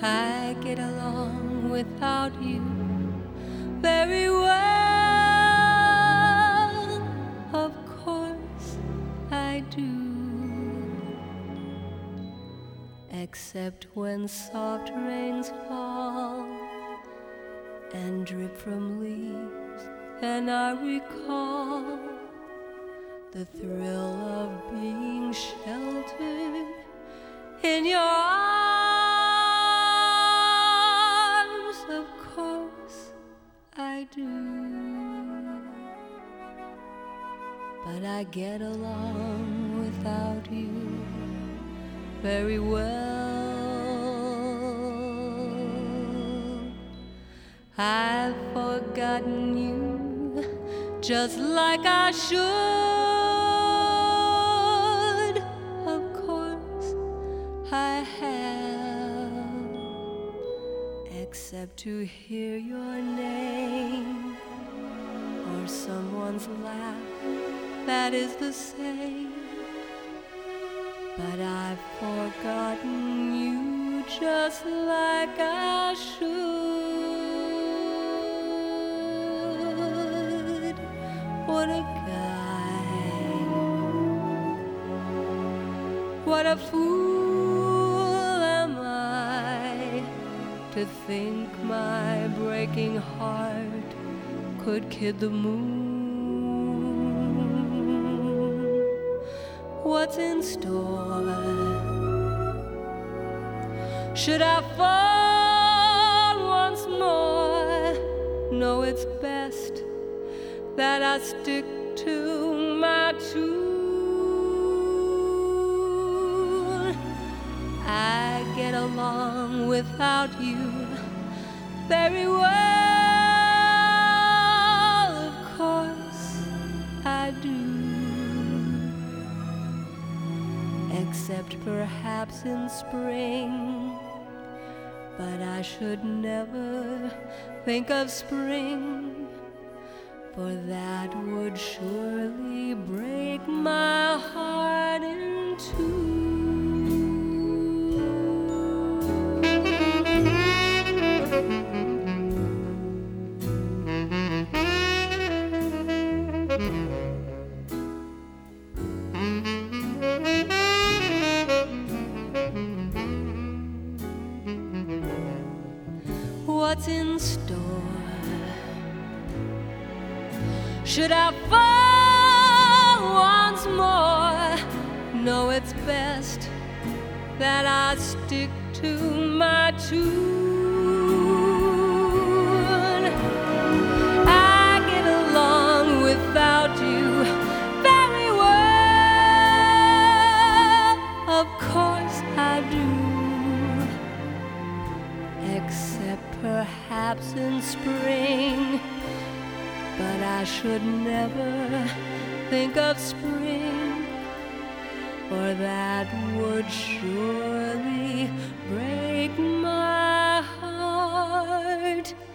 I get along without you very well. Of course I do. Except when soft rains fall and drip from leaves, and I recall the thrill of being sheltered in your arms. Of course I do. But I get along without you very well. I've forgotten you just like I should. Of course I have, except to hear your name or someone's laugh that is the same. But I've forgotten you just like I should. What a guy, what a fool am I to think my breaking heart could kid the moon. What's in store? Should I fall once more? No, it's best that I stick to my tune. I get along without you very well. Of course I do. Except perhaps in spring, but I should never think of spring, for that would surely break my heart in two. What's in store? Should I fall once more? No, it's best that I stick to my tune. I get along without you very well. Of course I do. Except perhaps in spring, but I should never think of spring, for that would surely break my heart